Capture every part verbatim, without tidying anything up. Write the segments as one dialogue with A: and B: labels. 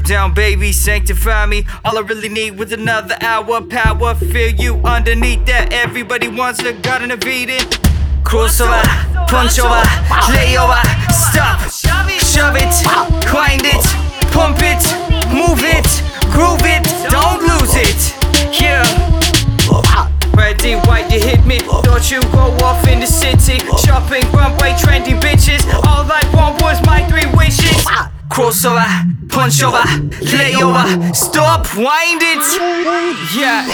A: down, baby, sanctify me. All I really need was another hour. Power, feel you underneath that. Everybody wants a God in a beating. Crossover, punch over, lay over, stop, shove it, grind it, pump it, move it, groove it, don't lose it. Yeah. Ready, why you hit me? Don't you go off in the city, shopping, runway, trendy bitches. All I want was my three wishes. Crossover, punch over, lay over, stop, wind it. Yeah.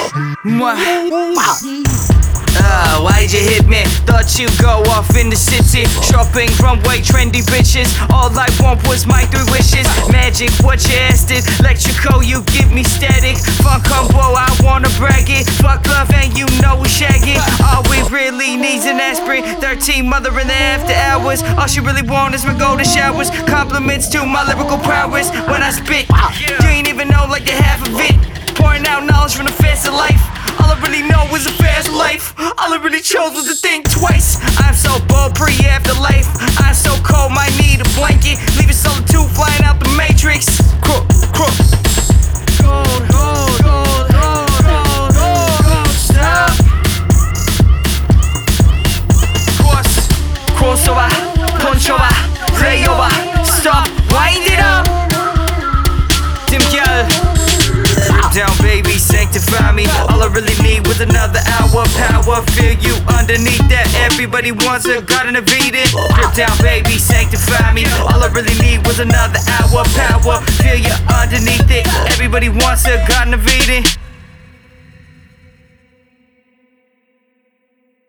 A: Uh, why'd you hit me? Thought you go off in the city, shopping, runway, trendy bitches. All I want was my three wishes. Magic, what you asked it. Electrical, you give me static. Funk combo, I wanna brag it. Fuck love and you know we shaggy. All we really need's an aspirin. Thirteen mother in the after hours. All she really want is my golden showers. Compliments to my lyrical prowess. When I spit, you ain't even know like the half of it. Pouring out knowledge from the fast of life. All I really know is a fast life. All I really chose was to think twice. I'm so bold, pre-afterlife. I'm so cold, might need a blanket. Leaving solitude, flying out the matrix. Crook, crook. Gold, gold, gold, gold, gold, gold, gold, stop. Cross, crossover, punch over, lay over, stop, wind it up. Dim girl. Down, baby, sanctify me. All I really need was another hour. Power, feel you underneath that. Everybody wants a God in a beating. Drip down, baby, sanctify me. All I really need was another hour. Power, feel you underneath it. Everybody wants a God in a beating.